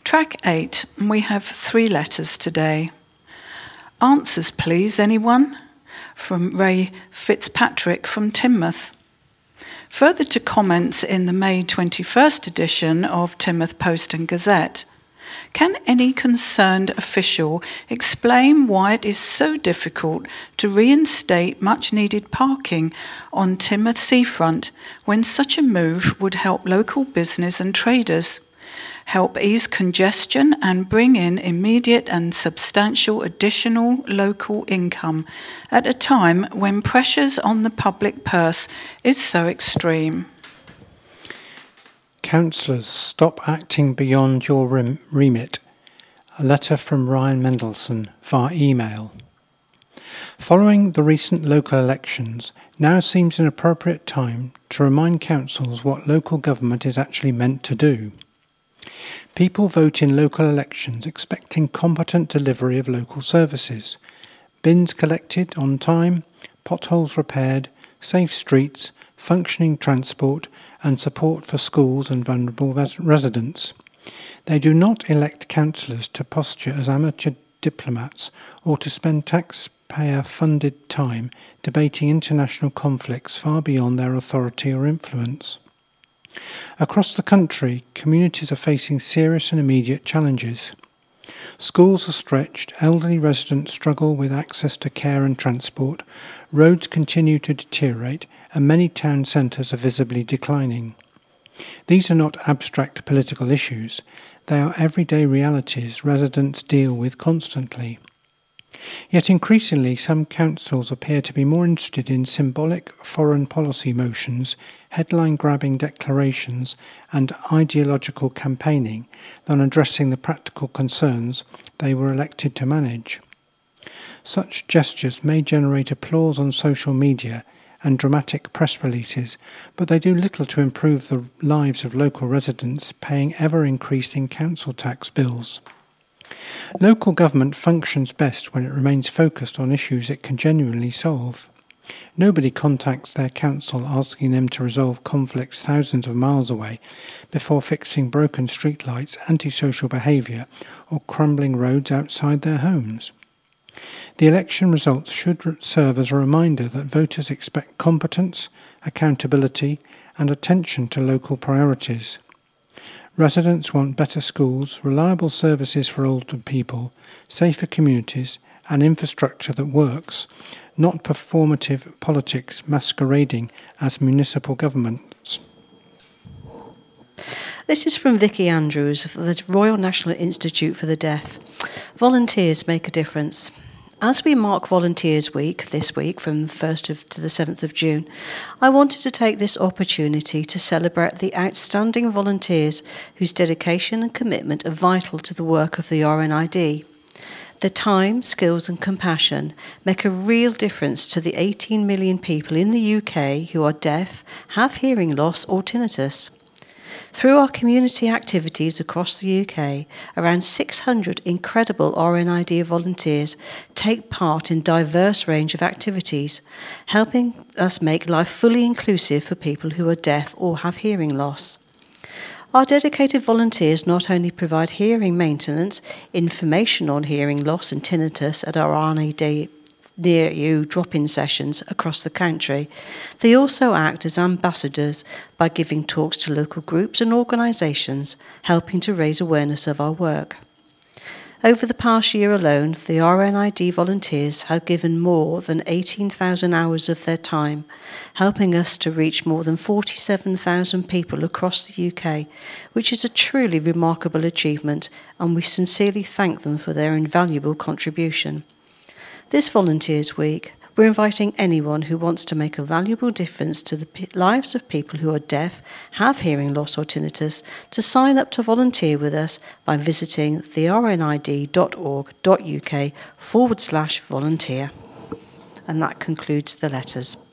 Track 8, we have 3 letters today. Answers, please, anyone? From Ray Fitzpatrick from Teignmouth. Further to comments in the May 21st edition of Teignmouth Post and Gazette, can any concerned official explain why it is so difficult to reinstate much-needed parking on Teignmouth seafront when such a move would help local business and traders, help ease congestion and bring in immediate and substantial additional local income at a time when pressures on the public purse is so extreme? Councillors, stop acting beyond your remit. A letter from Ryan Mendelsohn via email. Following the recent local elections, now seems an appropriate time to remind councils what local government is actually meant to do. People vote in local elections expecting competent delivery of local services, bins collected on time, potholes repaired, safe streets, functioning transport and support for schools and vulnerable residents. They do not elect councillors to posture as amateur diplomats or to spend taxpayer-funded time debating international conflicts far beyond their authority or influence. Across the country, communities are facing serious and immediate challenges. Schools are stretched, elderly residents struggle with access to care and transport, roads continue to deteriorate, and many town centres are visibly declining. These are not abstract political issues, they are everyday realities residents deal with constantly. Yet increasingly some councils appear to be more interested in symbolic foreign policy motions, headline-grabbing declarations and ideological campaigning than addressing the practical concerns they were elected to manage. Such gestures may generate applause on social media and dramatic press releases, but they do little to improve the lives of local residents paying ever-increasing council tax bills. Local government functions best when it remains focused on issues it can genuinely solve. Nobody contacts their council asking them to resolve conflicts thousands of miles away before fixing broken streetlights, antisocial behaviour or crumbling roads outside their homes. The election results should serve as a reminder that voters expect competence, accountability and attention to local priorities. Residents want better schools, reliable services for older people, safer communities and infrastructure that works, not performative politics masquerading as municipal governments. This is from Vicky Andrews of the Royal National Institute for the Deaf. Volunteers make a difference. As we mark Volunteers Week this week from the 1st to the 7th of June, I wanted to take this opportunity to celebrate the outstanding volunteers whose dedication and commitment are vital to the work of the RNID. Their time, skills and compassion make a real difference to the 18 million people in the UK who are deaf, have hearing loss or tinnitus. Through our community activities across the UK, around 600 incredible RNID volunteers take part in a diverse range of activities, helping us make life fully inclusive for people who are deaf or have hearing loss. Our dedicated volunteers not only provide hearing maintenance, information on hearing loss and tinnitus at our RNID near you drop-in sessions across the country, they also act as ambassadors by giving talks to local groups and organisations, helping to raise awareness of our work. Over the past year alone, the RNID volunteers have given more than 18,000 hours of their time, helping us to reach more than 47,000 people across the UK, which is a truly remarkable achievement, and we sincerely thank them for their invaluable contribution. This Volunteers Week, we're inviting anyone who wants to make a valuable difference to the lives of people who are deaf, have hearing loss or tinnitus, to sign up to volunteer with us by visiting thernid.org.uk/volunteer. And that concludes the letters.